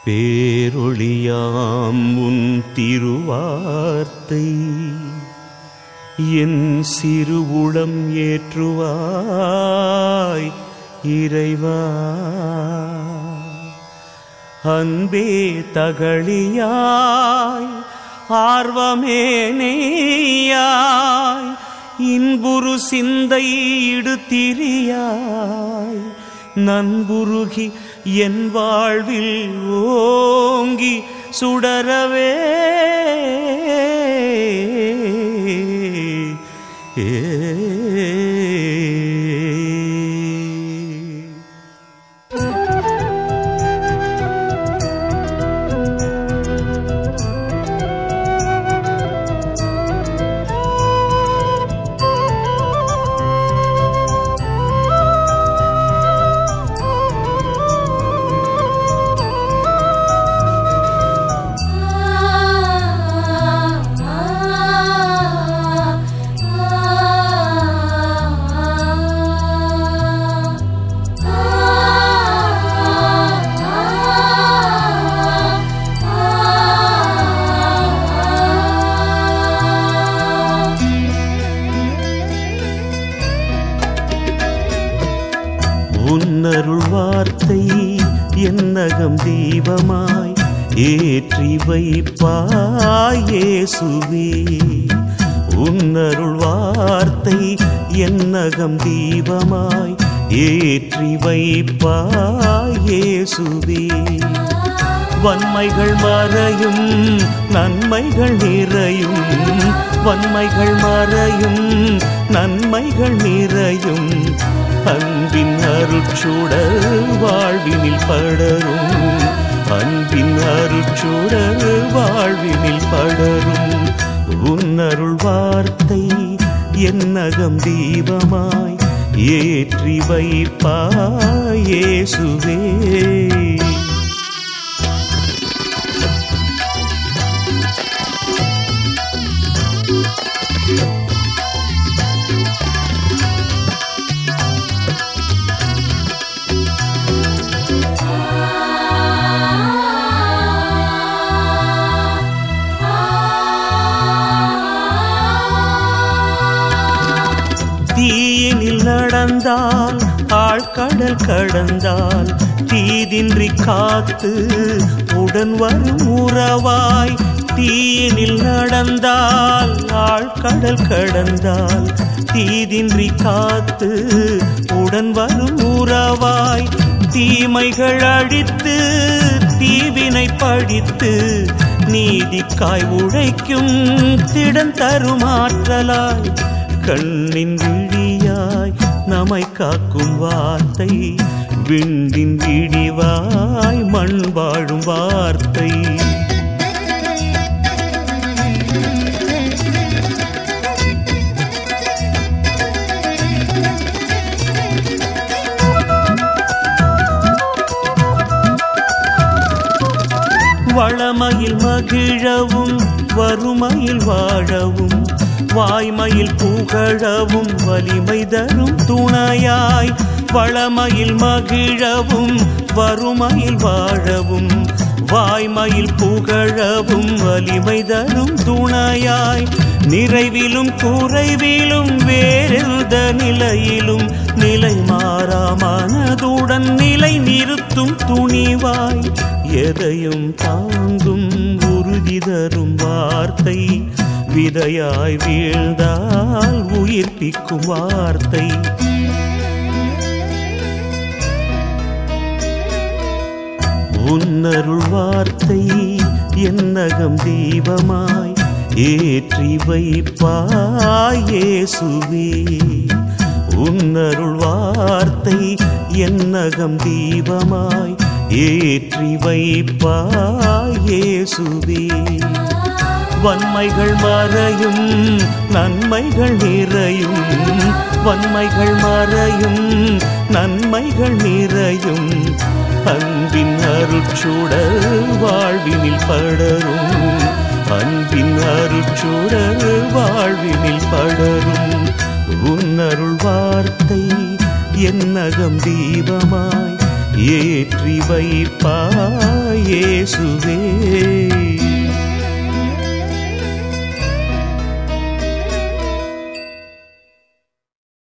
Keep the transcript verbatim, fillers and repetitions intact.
பேரொளியாம் உன் திருவார்த்தை என் சிறு உளம் ஏற்றுவாய் இறைவா. அன்பே தகளியாய் ஆர்வமே நெய்யாய் இன்புரு சிந்தை இடுதிரியாய் நன்புருகி என் வாழ்வில் ஓங்கி சுடரவே ஏ உன்னருள் வார்த்தை என்னகம் தீபமாய் ஏற்றி வைப்பாய் இயேசுவே. உன்னருள் வார்த்தை என்னகம் தீபமாய் ஏற்றி வைப்பாய் இயேசுவே. வன்மைகள் மறையும் நன்மைகள் நிறையும், வன்மைகள் மறையும் நன்மைகள் நிறையும், அன்பின் அருட்சுடர் வாழ்வினில் படரும், அன்பின் அருட்சுடர் வாழ்வினில் படரும். உன்னருள் வார்த்தை என்னகம் தீபமாய் ஏற்றி வைப்பாய் இயேசுவே. தீயினில் நடந்தால் ஆழ்கடல் கடந்தால் தீதின்றி காத்து உடன் வரும் உறவாய். தீயினில் நடந்தால் ஆழ்கடல் கடந்தால் தீதின்றி காத்து உடன் வரும் உறவாய். தீமைகள் அழித்து தீவினை படித்து நீதிக்காய் உழைக்கும் திடன் தரும் ஆற்றலாய். கண்ணின் விழியாய் நம்மை காக்கும் வார்த்தை, விண்ணின் விடிவாய் மண் வாழும் வார்த்தை. வளமையில் மகிழவும் வறுமையில் வாழவும், வாய்மையில் புகழவும் வலிமை தரும் துணையாய். வளமையில் மகிழவும் வறுமையில் வாழவும், வாய்மையில் புகழவும் வலிமை தரும் துணையாய். நிறைவிலும் குறைவிலும் வேறெந்த நிலையிலும் நிலை மாறா மனதுடன் நிலை நிறுத்தும் துணிவாய். எதையும் தாங்கும் உறுதி தரும் வார்த்தை, விதையாய் வீழ்ந்தால் உயிர்ப்பிக்கும் வார்த்தை. உன்னருள் வார்த்தை என்னகம் தீபமாய் ஏற்றி வைப்பாய் இயேசுவே. உன்னருள் வார்த்தை என்னகம் தீபமாய் ஏற்றி வைப்பாய் இயேசுவே. வன்மைகள் மறையும் நன்மைகள் நிறையும், வன்மைகள் மறையும் நன்மைகள் நிறையும், அன்பின் அருட்சுடர் வாழ்வினில் படரும், அன்பின் அருட்சுடர் வாழ்வினில் படரும். உன்னருள் வார்த்தை என்னகம் தீபமாய் ஏற்றி வைப்பாய் இயேசுவே.